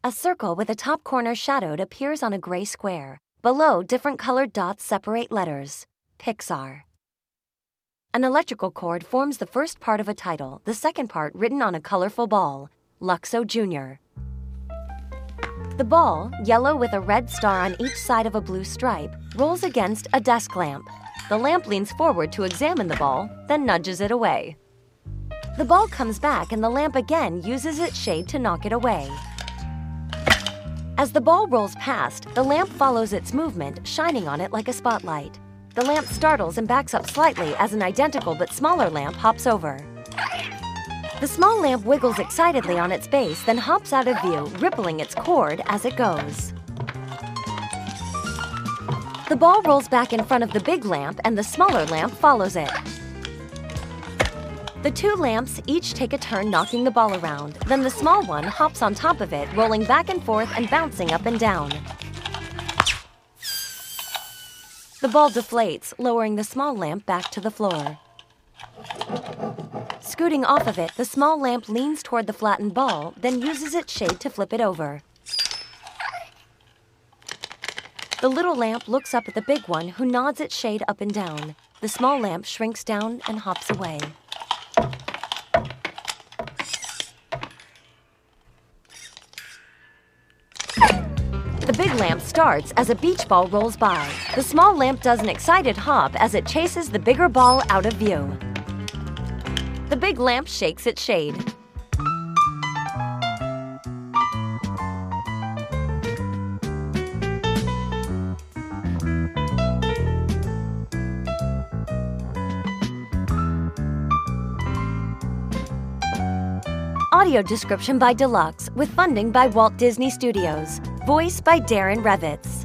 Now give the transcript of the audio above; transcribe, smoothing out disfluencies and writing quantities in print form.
A circle with a top corner shadowed appears on a gray square. Below, different colored dots separate letters. Pixar. An electrical cord forms the first part of a title, the second part written on a colorful ball. Luxo Jr. The ball, yellow with a red star on each side of a blue stripe, rolls against a desk lamp. The lamp leans forward to examine the ball, then nudges it away. The ball comes back and the lamp again uses its shade to knock it away. As the ball rolls past, the lamp follows its movement, shining on it like a spotlight. The lamp startles and backs up slightly as an identical but smaller lamp hops over. The small lamp wiggles excitedly on its base, then hops out of view, rippling its cord as it goes. The ball rolls back in front of the big lamp and the smaller lamp follows it. The two lamps each take a turn knocking the ball around, then the small one hops on top of it, rolling back and forth and bouncing up and down. The ball deflates, lowering the small lamp back to the floor. Scooting off of it, the small lamp leans toward the flattened ball, then uses its shade to flip it over. The little lamp looks up at the big one, who nods its shade up and down. The small lamp shrinks down and hops away. The big lamp starts as a beach ball rolls by. The small lamp does an excited hop as it chases the bigger ball out of view. The big lamp shakes its shade. Audio description by Deluxe, with funding by Walt Disney Studios. Voice by Darren Revitz.